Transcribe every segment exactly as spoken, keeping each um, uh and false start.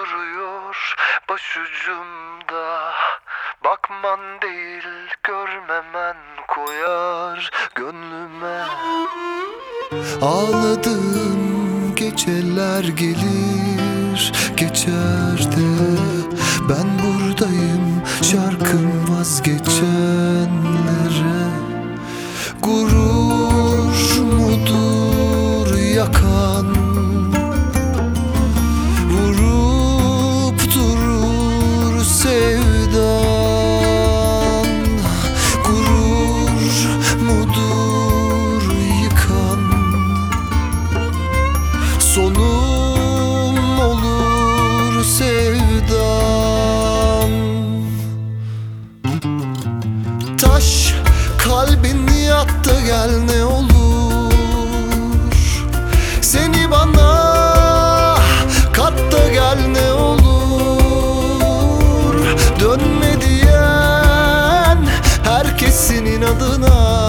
duruyor başucumda. Bakman değil görmemen koyar gönlüme. Ağladığım geceler gelir geçer de ben buradayım şarkım vazgeçenlere. Gurur mudur yakan, vurup durur sevdan. Gurur mudur yıkan, sonum olur sevdan. Taş kalbin yattı gel ne olur, seni bana kat da gel ne olur. Dönme diyen herkesin inadına,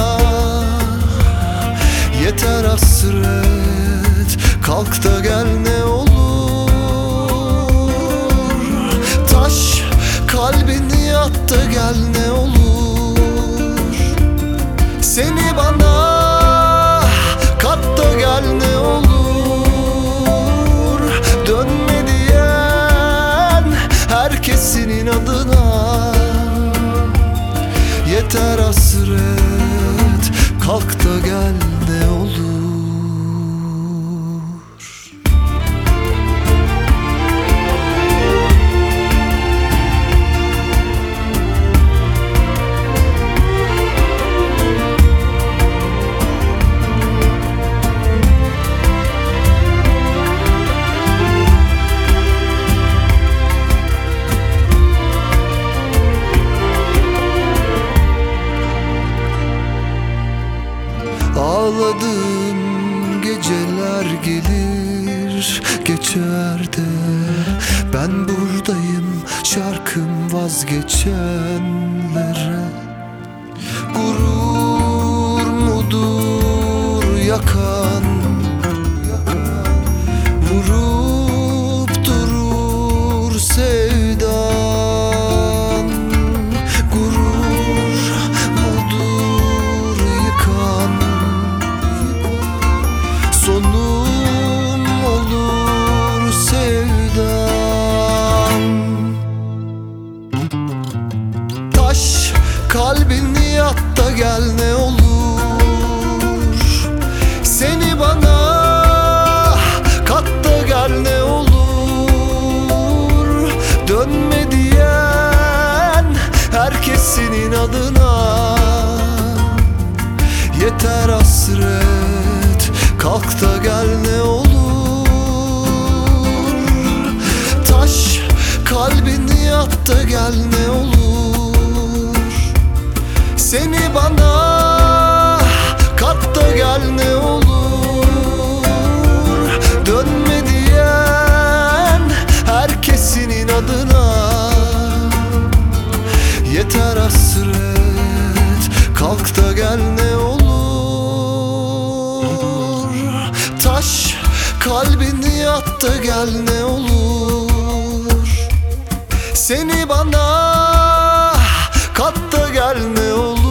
yeter hasret kalk da gel ne olur. Taş kalbin yattı gel ne olur, seni bana kat da gel ne olur. Dönme diyen herkesin inadına, yeter hasret kalk da gel ne olur. Ağladığım geceler gelir geçer de ben buradayım şarkım vazgeçenlere. Gurur mudur yakan, vurup durur sevdan. Gurur mudur yıkan, sonum olur sevdan. Taş kalbin yatta gel ne olur, seni bana kat da gel ne olur. Dönme diyen herkesin inadına, yeter hasret kalk da gel ne olur. Taş kalbin yatta gel ne olur, seni bana kat da gel ne olur. Dönme diyen herkesin inadına, yeter hasret kalk da gel ne olur. Taş kalbin yattı gel ne olur, seni bana kat da gel ne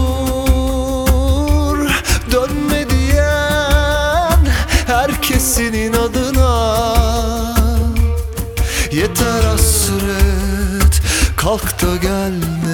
olur. Dönme diyen herkesin inadına, yeter hasret kalk da gel ne